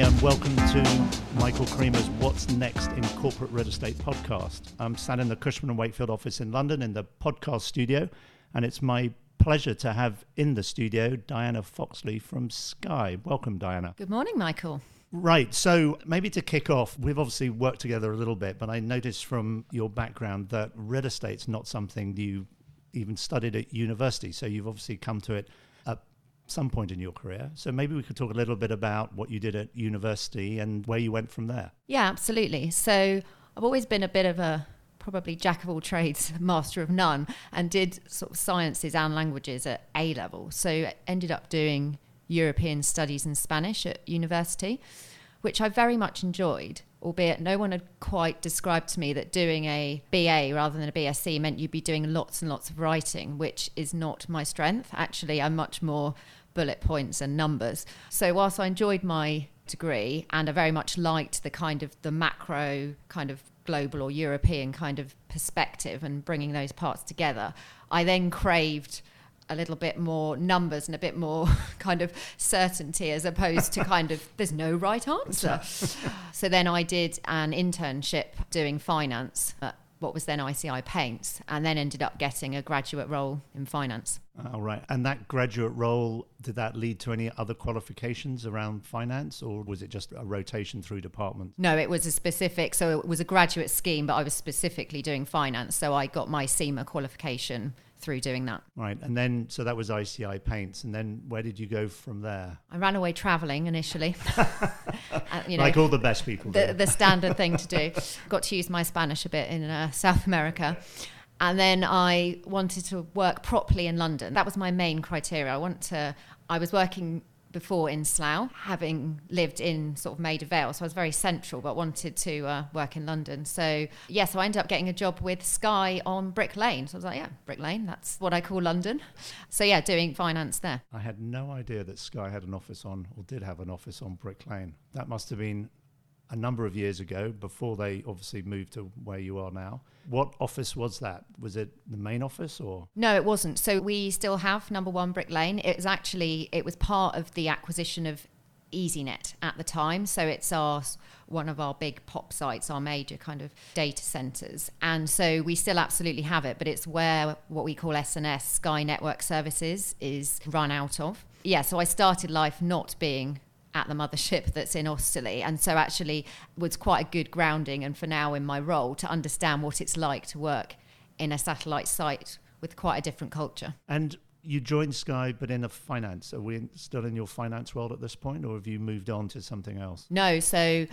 and welcome to Michael Creamer's What's Next in Corporate Real Estate podcast. I'm sat in the Cushman & Wakefield office in London in the podcast studio, and it's my pleasure to have in the studio Diana Foxley from Sky. Welcome, Diana. Good morning, Michael. Right, so maybe to kick off, we've obviously worked together a little bit, but I noticed from your background that real estate's not something you even studied at university, so you've obviously come to it at some point in your career. So maybe we could talk a little bit about what you did at university and where you went from there. Yeah, absolutely. So I've always been a bit of a probably jack of all trades, master of none, and did sort of sciences and languages at A level. So ended up doing European studies and Spanish at university, which I very much enjoyed, albeit no one had quite described to me that doing a BA rather than a BSc meant you'd be doing lots and lots of writing, which is not my strength. Actually, I'm much more bullet points and numbers. So whilst I enjoyed my degree and I very much liked the kind of the macro kind of global or European kind of perspective and bringing those parts together, I then craved a little bit more numbers and a bit more kind of certainty as opposed to kind of there's no right answer. So then I did an internship doing finance at what was then ICI Paints, and then ended up getting a graduate role in finance. All right. And that graduate role, did that lead to any other qualifications around finance, or was it just a rotation through departments? No, it was so it was a graduate scheme, but I was specifically doing finance. So I got my CIMA qualification through doing that. Right. And then, so that was ICI Paints. And then where did you go from there? I ran away travelling initially. Like all the best people do. The standard thing to do. Got to use my Spanish a bit in South America. And then I wanted to work properly in London. That was my main criteria. I was working before in Slough, having lived in sort of Maida Vale, so I was very central, but wanted to work in London. So I ended up getting a job with Sky on Brick Lane. So I was like, yeah, Brick Lane, that's what I call London. So yeah, doing finance there. I had no idea that Sky had an office on, or did have an office on Brick Lane. That must have been a number of years ago, before they obviously moved to where you are now. What office was that? Was it the main office or? No, it wasn't. So we still have number 1 Brick Lane. It was part of the acquisition of EasyNet at the time. So it's one of our big POP sites, our major kind of data centers. And so we still absolutely have it, but it's where what we call SNS, Sky Network Services, is run out of. Yeah, so I started life not being at the mothership that's in Austerley, and so actually was quite a good grounding, and for now in my role, to understand what it's like to work in a satellite site with quite a different culture. And you joined Sky, but in a finance. Are we still in your finance world at this point, or have you moved on to something else? No, so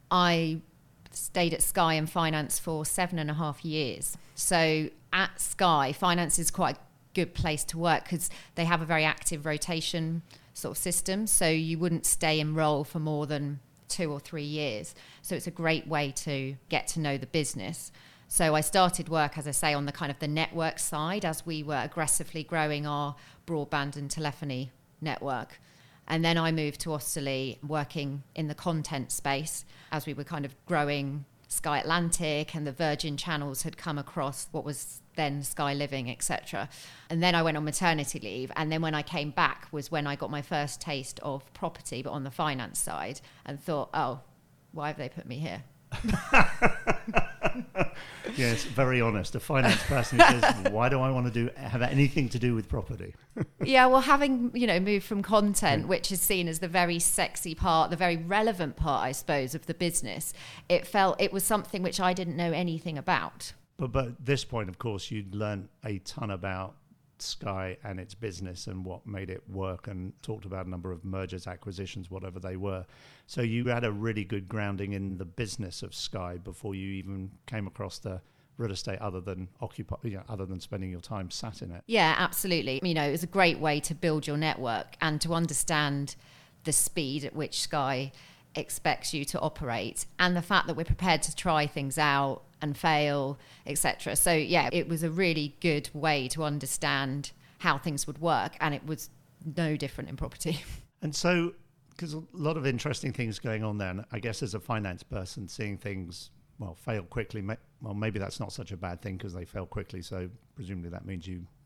I stayed at Sky in finance for 7.5 years. So at Sky, finance is quite a good place to work because they have a very active rotation sort of system, so you wouldn't stay in role for more than 2 or 3 years. So it's a great way to get to know the business. So I started work, as I say, on the kind of the network side as we were aggressively growing our broadband and telephony network. And then I moved to Austerley working in the content space as we were kind of growing Sky Atlantic, and the Virgin channels had come across what was then Sky Living, etc. And then I went on maternity leave, and then when I came back was when I got my first taste of property, but on the finance side, and thought, oh, why have they put me here? Yes, very honest. A finance person who says, why do I want to have anything to do with property? Yeah, well, having moved from content, which is seen as the very sexy part, the very relevant part, I suppose, of the business, it was something which I didn't know anything about. But at this point, of course, you'd learned a ton about Sky and its business and what made it work, and talked about a number of mergers, acquisitions, whatever they were. So you had a really good grounding in the business of Sky before you even came across the real estate, other than spending your time sat in it. Yeah, absolutely. It was a great way to build your network and to understand the speed at which Sky expects you to operate, and the fact that we're prepared to try things out and fail, etc. So yeah, it was a really good way to understand how things would work, and it was no different in property. And so, because a lot of interesting things going on there, and I guess as a finance person, seeing things fail quickly, maybe that's not such a bad thing because they fail quickly, so presumably that means you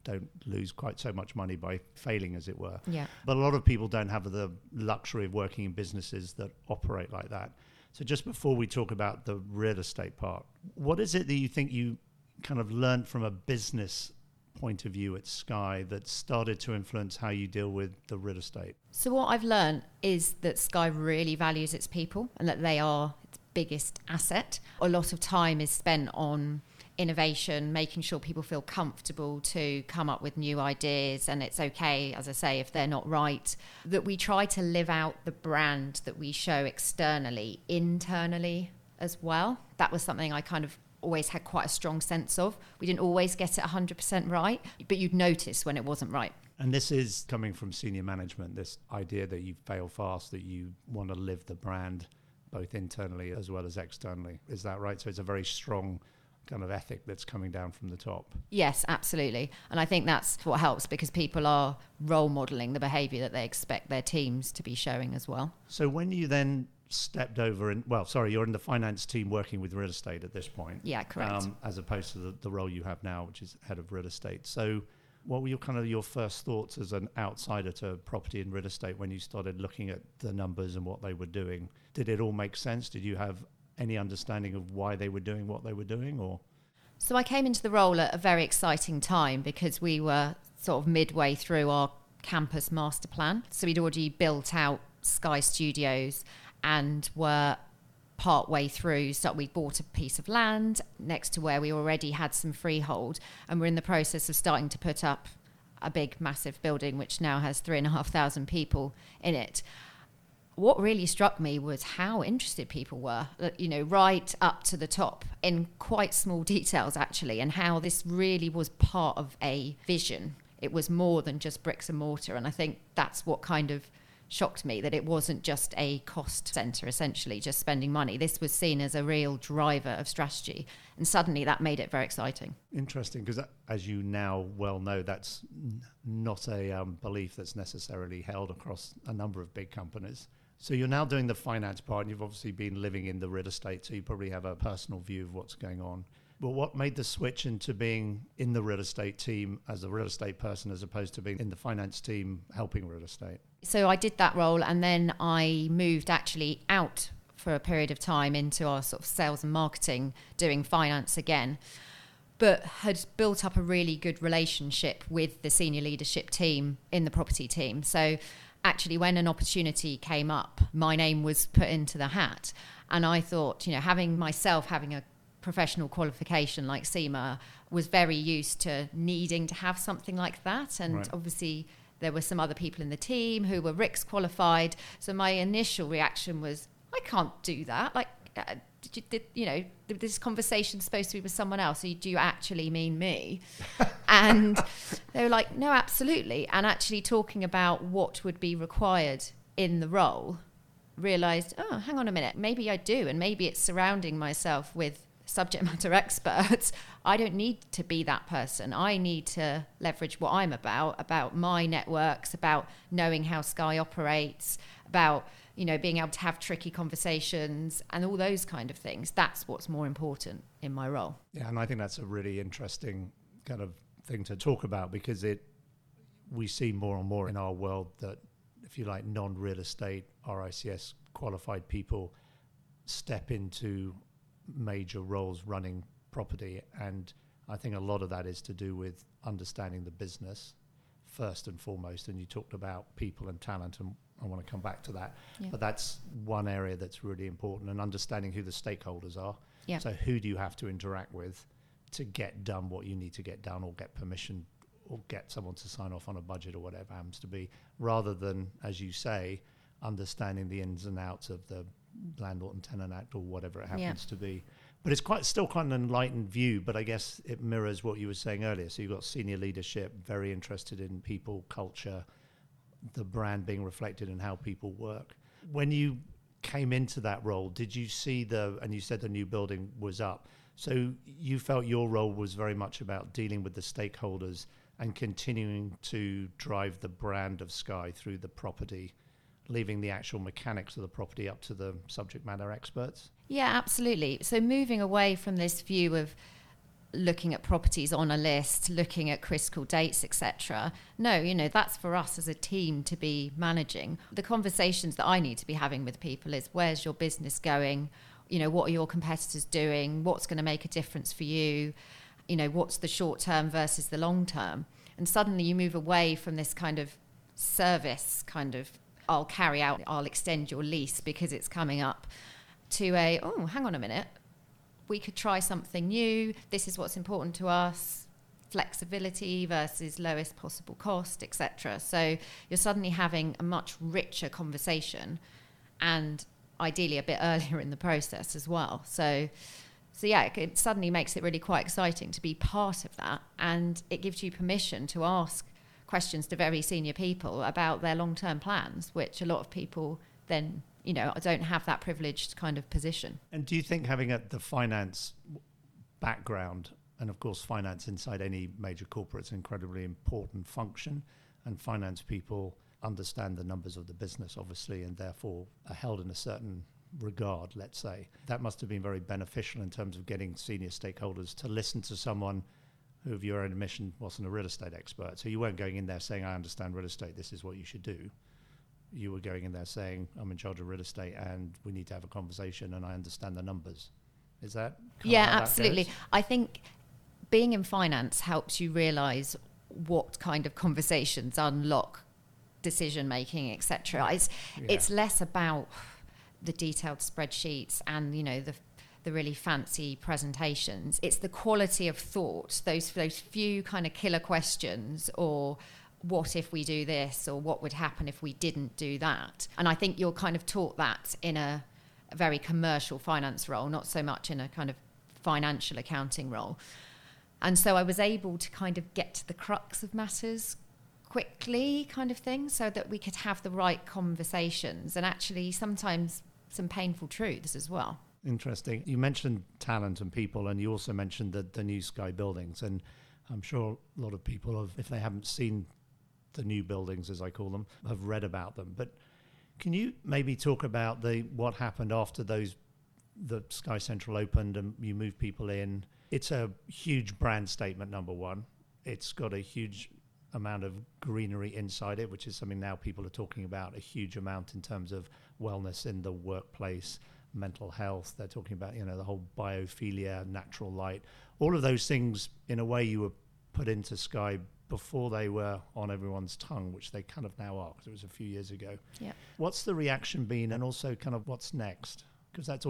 don't lose quite so much money by failing, as it were. Yeah. But a lot of people don't have the luxury of working in businesses that operate like that. So just before we talk about the real estate part, what is it that you think you kind of learned from a business point of view at Sky that started to influence how you deal with the real estate? So what I've learned is that Sky really values its people and that they are its biggest asset. A lot of time is spent on innovation, making sure people feel comfortable to come up with new ideas, and it's okay, as I say, if they're not right. That we try to live out the brand that we show externally, internally as well. That was something I kind of always had quite a strong sense of. We didn't always get it 100% right, but you'd notice when it wasn't right. And this is coming from senior management, this idea that you fail fast, that you want to live the brand both internally as well as externally. Is that right? So it's a very strong kind of ethic that's coming down from the top. Yes, absolutely. And I think that's what helps, because people are role modeling the behavior that they expect their teams to be showing as well. So when you then stepped over you're in the finance team working with real estate at this point. Yeah, correct. As opposed to the role you have now, which is head of real estate. So what were your first thoughts as an outsider to property and real estate when you started looking at the numbers and what they were doing? Did it all make sense? Did you have any understanding of why they were doing what they were doing? Or So I came into the role at a very exciting time, because we were sort of midway through our campus master plan. So we'd already built out Sky Studios and were part way through. So we bought a piece of land next to where we already had some freehold, and we're in the process of starting to put up a big, massive building, which now has 3,500 people in it. What really struck me was how interested people were, right up to the top, in quite small details, actually, and how this really was part of a vision. It was more than just bricks and mortar. And I think that's what kind of shocked me, that it wasn't just a cost centre, essentially, just spending money. This was seen as a real driver of strategy. And suddenly that made it very exciting. Interesting, because as you now well know, that's not a belief that's necessarily held across a number of big companies. So you're now doing the finance part, and you've obviously been living in the real estate, so you probably have a personal view of what's going on. But what made the switch into being in the real estate team as a real estate person, as opposed to being in the finance team helping real estate? So I did that role, and then I moved actually out for a period of time into our sort of sales and marketing, doing finance again, but had built up a really good relationship with the senior leadership team in the property team. So actually, when an opportunity came up, my name was put into the hat. And I thought, having a professional qualification like CIMA, was very used to needing to have something like that. And right. Obviously, there were some other people in the team who were RICS qualified. So my initial reaction was, I can't do that. Like, this conversation's supposed to be with someone else. So do you actually mean me? And they were like, no, absolutely. And actually talking about what would be required in the role, realised, oh, hang on a minute, maybe I do. And maybe it's surrounding myself with subject matter experts. I don't need to be that person. I need to leverage what I'm about my networks, about knowing how Sky operates, about being able to have tricky conversations and all those kind of things. That's what's more important in my role. Yeah, and I think that's a really interesting kind of thing to talk about, because we see more and more in our world that, if you like, non-real estate RICS qualified people step into major roles running property. And I think a lot of that is to do with understanding the business first and foremost. And you talked about people and talent, and I want to come back to that. Yeah. But that's one area that's really important, and understanding who the stakeholders are. Yeah. So who do you have to interact with to get done what you need to get done, or get permission, or get someone to sign off on a budget, or whatever happens to be, rather than, as you say, understanding the ins and outs of the Landlord and Tenant Act, or whatever it happens to be. But it's still quite an enlightened view, but I guess it mirrors what you were saying earlier. So you've got senior leadership, very interested in people, culture, the brand being reflected in how people work. When you came into that role, did you see and you said the new building was up, so you felt your role was very much about dealing with the stakeholders and continuing to drive the brand of Sky through the property, leaving the actual mechanics of the property up to the subject matter experts? Yeah, absolutely. So moving away from this view of looking at properties on a list, looking at critical dates, etc. No, that's for us as a team to be managing. The conversations that I need to be having with people is, where's your business going? What are your competitors doing? What's going to make a difference for you? What's the short term versus the long term? And suddenly you move away from this kind of service I'll extend your lease because it's coming up, to hang on a minute, we could try something new. This is what's important to us. Flexibility versus lowest possible cost, etc. So you're suddenly having a much richer conversation, and ideally a bit earlier in the process as well. So yeah, it suddenly makes it really quite exciting to be part of that, and it gives you permission to ask questions to very senior people about their long-term plans, which a lot of people then don't have that privileged kind of position. And do you think having the finance background, and of course finance inside any major corporate is an incredibly important function, and finance people understand the numbers of the business, obviously, and therefore are held in a certain regard, let's say. That must have been very beneficial in terms of getting senior stakeholders to listen to someone who, of your own admission, wasn't a real estate expert. So you weren't going in there saying, I understand real estate, this is what you should do. You were going in there saying, I'm in charge of real estate and we need to have a conversation and I understand the numbers. Is that Yeah, absolutely. I think being in finance helps you realise what kind of conversations unlock decision making, etc. It's less about the detailed spreadsheets and the really fancy presentations. It's the quality of thought, those few kind of killer questions, or what if we do this, or what would happen if we didn't do that. And I think you're kind of taught that in a very commercial finance role, not so much in a kind of financial accounting role. And so I was able to kind of get to the crux of matters quickly, kind of thing, so that we could have the right conversations, and actually sometimes some painful truths as well. Interesting. You mentioned talent and people, and you also mentioned the new Sky buildings. And I'm sure a lot of people, if they haven't seen the new buildings, as I call them, have read about them. But can you maybe talk about what happened after the Sky Central opened and you moved people in? It's a huge brand statement, number one. It's got a huge amount of greenery inside it, which is something now people are talking about a huge amount in terms of wellness in the workplace, mental health. They're talking about, the whole biophilia, natural light, all of those things. In a way, you were put into Sky before they were on everyone's tongue, which they kind of now are, because it was a few years ago. Yeah. What's the reaction been, and also kind of what's next? Because that's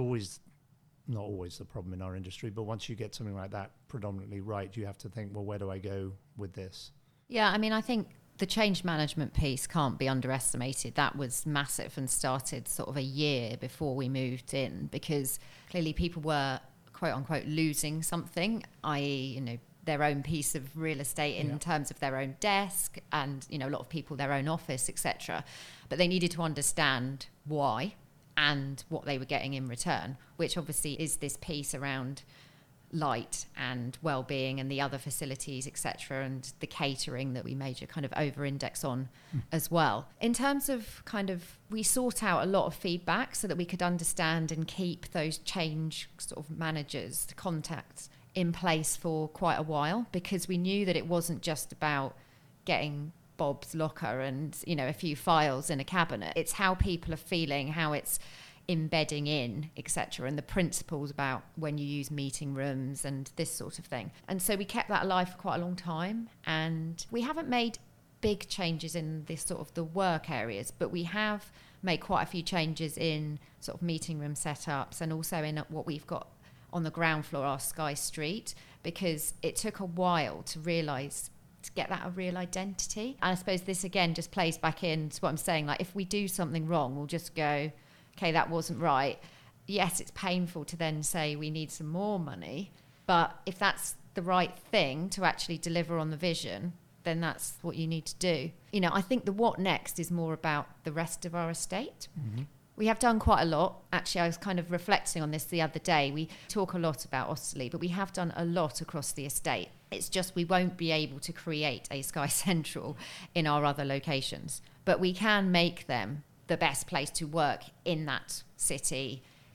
not always the problem in our industry, but once you get something like that predominantly right, you have to think, well, where do I go with this? Yeah, I mean, I think the change management piece can't be underestimated. That was massive and started sort of a year before we moved in, because clearly people were, quote unquote, losing something, i.e., their own piece of real estate in terms of their own desk, and, a lot of people their own office, etc. But they needed to understand why and what they were getting in return, which obviously is this piece around light and well-being and the other facilities, etc., and the catering that we major kind of over-index on as well. In terms of we sought out a lot of feedback so that we could understand and keep those change sort of managers, the contacts in place for quite a while, because we knew that it wasn't just about getting Bob's locker and a few files in a cabinet. It's how people are feeling, how it's embedding in, etc., and the principles about when you use meeting rooms and this sort of thing. And so we kept that alive for quite a long time, and we haven't made big changes in this sort of the work areas, but we have made quite a few changes in sort of meeting room setups, and also in what we've got on the ground floor, our Sky Street, because it took a while to get that a real identity. And I suppose this again just plays back into what I'm saying, like if we do something wrong, we'll just go, okay, that wasn't right. Yes, it's painful to then say we need some more money, but if that's the right thing to actually deliver on the vision, then that's what you need to do. I think the what next is more about the rest of our estate. Mm-hmm. We have done quite a lot. Actually, I was kind of reflecting on this the other day. We talk a lot about Osterley, but we have done a lot across the estate. It's just we won't be able to create a Sky Central in our other locations, but we can make them the best place to work in that city,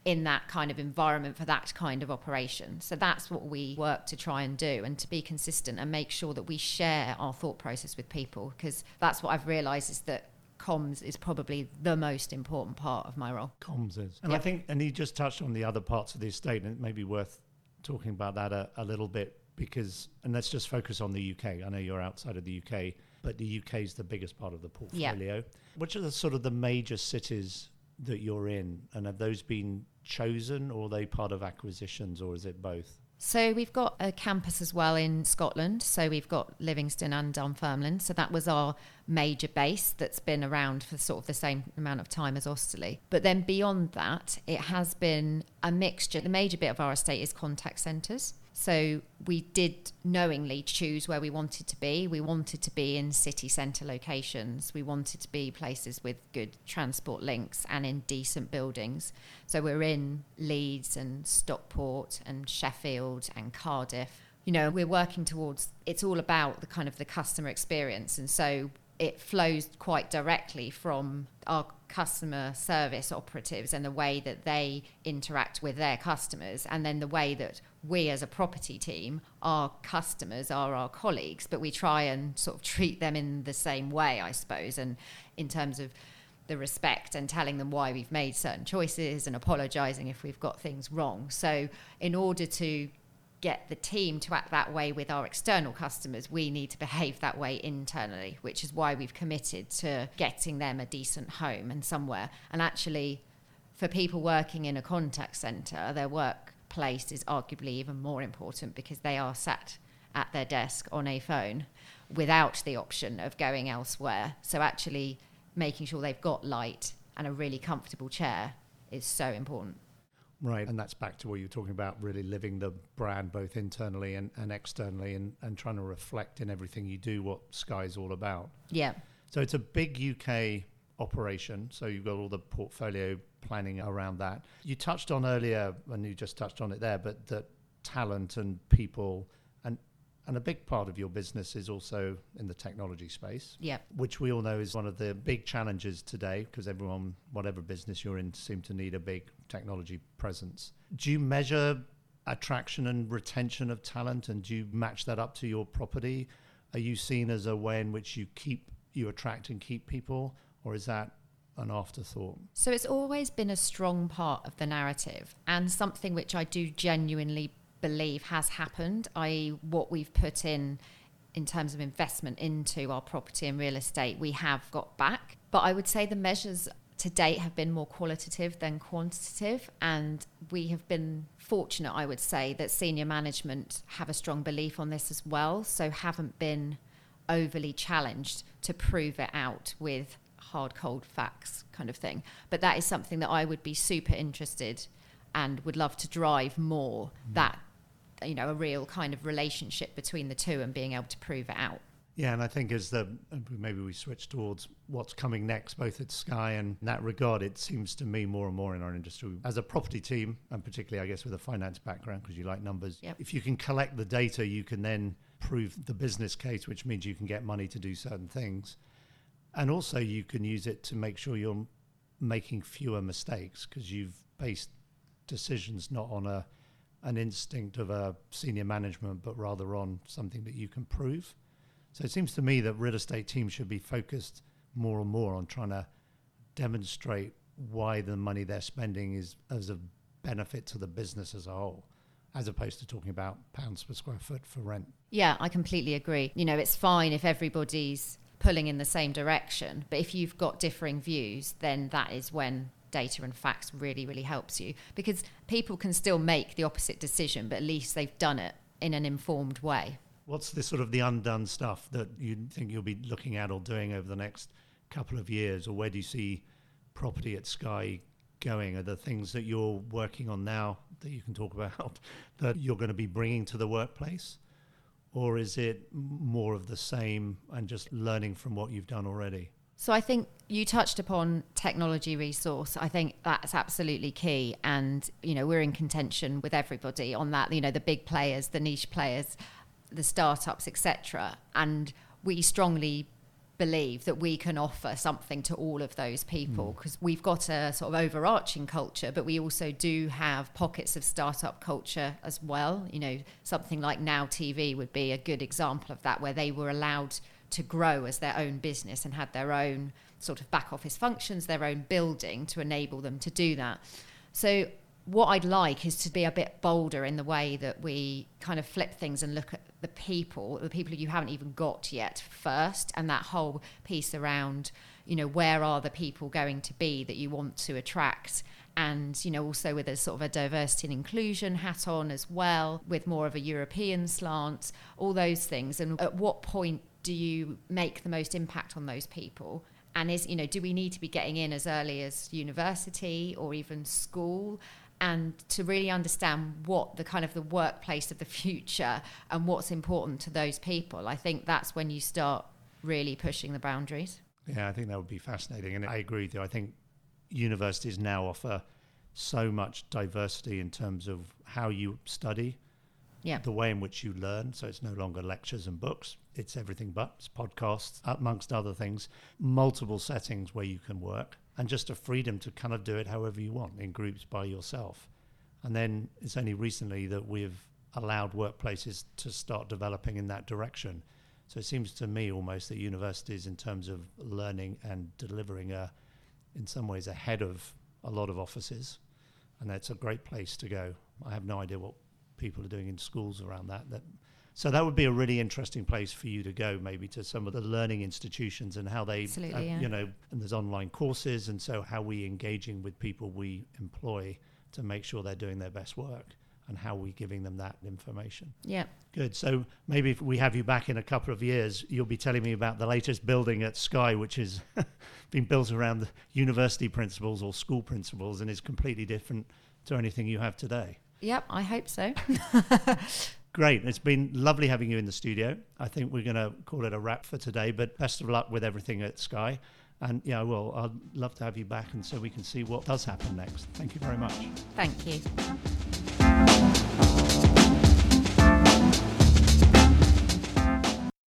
in that kind of environment for that kind of operation. So that's what we work to try and do, and to be consistent and make sure that we share our thought process with people, because that's what I've realised is that comms is probably the most important part of my role. Comms is. And I think, and you just touched on the other parts of the estate, and it may be worth talking about that a little bit, because, and let's just focus on the UK. I know you're outside of the UK, but the UK is the biggest part of the portfolio. Which are the sort of the major cities that you're in, and have those been chosen, or are they part of acquisitions, or is it both? So we've got a campus as well in Scotland. So we've got Livingston and Dunfermline. So that was our major base that's been around for sort of the same amount of time as Austerley. But then beyond that, it has been a mixture. The major bit of our estate is contact centres. So we did knowingly choose where we wanted to be. We wanted to be in city centre locations. We wanted to be places with good transport links and in decent buildings. So we're in Leeds and Stockport and Sheffield and Cardiff. You know, we're working towards, it's all about the kind of the customer experience. And so it flows quite directly from our customer service operatives and the way that they interact with their customers, and then the way that we as a property team, our customers are our colleagues, but we try and sort of treat them in the same way, I suppose, and in terms of the respect and telling them why we've made certain choices and apologising if we've got things wrong. So in order to get the team to act that way with our external customers, we need to behave that way internally, which is why we've committed to getting them a decent home and somewhere. And actually, for people working in a contact centre, their workplace is arguably even more important, because they are sat at their desk on a phone without the option of going elsewhere. So actually making sure they've got light and a really comfortable chair is so important. Right, and that's back to what you're talking about, really living the brand both internally and externally, and trying to reflect in everything you do what Sky's all about. Yeah. So it's a big UK operation, so you've got all the portfolio planning around that. You touched on earlier, and you just touched on it there, but that talent and people, and a big part of your business is also in the technology space, which we all know is one of the big challenges today, because everyone, whatever business you're in, seem to need a big technology presence. Do you measure attraction and retention of talent, and do you match that up to your property? Are you seen as a way in which you attract and keep people, or is that an afterthought? So it's always been a strong part of the narrative, and something which I do genuinely believe has happened, i.e. what we've put in terms of investment into our property and real estate, we have got back. But I would say the measures to date have been more qualitative than quantitative, and we have been fortunate, I would say, that senior management have a strong belief on this as well, so haven't been overly challenged to prove it out with hard, cold facts kind of thing. But that is something that I would be super interested and would love to drive more, that, you know, a real kind of relationship between the two and being able to prove it out. Yeah, and I think maybe we switch towards what's coming next, both at Sky, and in that regard, it seems to me more and more in our industry, as a property team, and particularly, I guess, with a finance background, because you like numbers, if you can collect the data, you can then prove the business case, which means you can get money to do certain things. And also you can use it to make sure you're making fewer mistakes, because you've based decisions not on an instinct of a senior management, but rather on something that you can prove. So it seems to me that real estate teams should be focused more and more on trying to demonstrate why the money they're spending is as a benefit to the business as a whole, as opposed to talking about pounds per square foot for rent. Yeah, I completely agree. You know, it's fine if everybody's pulling in the same direction, but if you've got differing views, then that is when data and facts really, really helps you, because people can still make the opposite decision, but at least they've done it in an informed way. What's the sort of the undone stuff that you think you'll be looking at or doing over the next couple of years, or where do you see property at Sky going? Are there things that you're working on now that you can talk about that you're going to be bringing to the workplace? Or is it more of the same and just learning from what you've done already? So I think you touched upon technology resource. I think that's absolutely key. And, you know, we're in contention with everybody on that, you know, the big players, the niche players, the startups, etc. And we strongly believe that we can offer something to all of those people, because we've got a sort of overarching culture, but we also do have pockets of startup culture as well. You know, something like Now TV would be a good example of that, where they were allowed to grow as their own business and had their own sort of back office functions, their own building to enable them to do that. So what I'd like is to be a bit bolder in the way that we kind of flip things and look at the people you haven't even got yet first, and that whole piece around, you know, where are the people going to be that you want to attract, and, you know, also with a sort of a diversity and inclusion hat on as well, with more of a European slant, all those things. And at what point do you make the most impact on those people? And is, you know, do we need to be getting in as early as university or even school? And to really understand what the kind of the workplace of the future and what's important to those people, I think that's when you start really pushing the boundaries. Yeah, I think that would be fascinating. And I agree with you. I think universities now offer so much diversity in terms of how you study, the way in which you learn. So it's no longer lectures and books. It's everything but. It's podcasts, amongst other things, multiple settings where you can work, and just a freedom to kind of do it however you want, in groups, by yourself. And then it's only recently that we've allowed workplaces to start developing in that direction. So it seems to me almost that universities, in terms of learning and delivering, are in some ways ahead of a lot of offices. And that's a great place to go. I have no idea what people are doing in schools around that. So that would be a really interesting place for you to go, maybe to some of the learning institutions and how they, you know, and there's online courses. And so how we engaging with people we employ to make sure they're doing their best work, and how we giving them that information. Yeah. Good. So maybe if we have you back in a couple of years, you'll be telling me about the latest building at Sky, which is been built around the university principles or school principles and is completely different to anything you have today. Yep, I hope so. Great. It's been lovely having you in the studio. I think we're going to call it a wrap for today, but best of luck with everything at Sky. And yeah, well, I'd love to have you back, and so we can see what does happen next. Thank you very much. Thank you.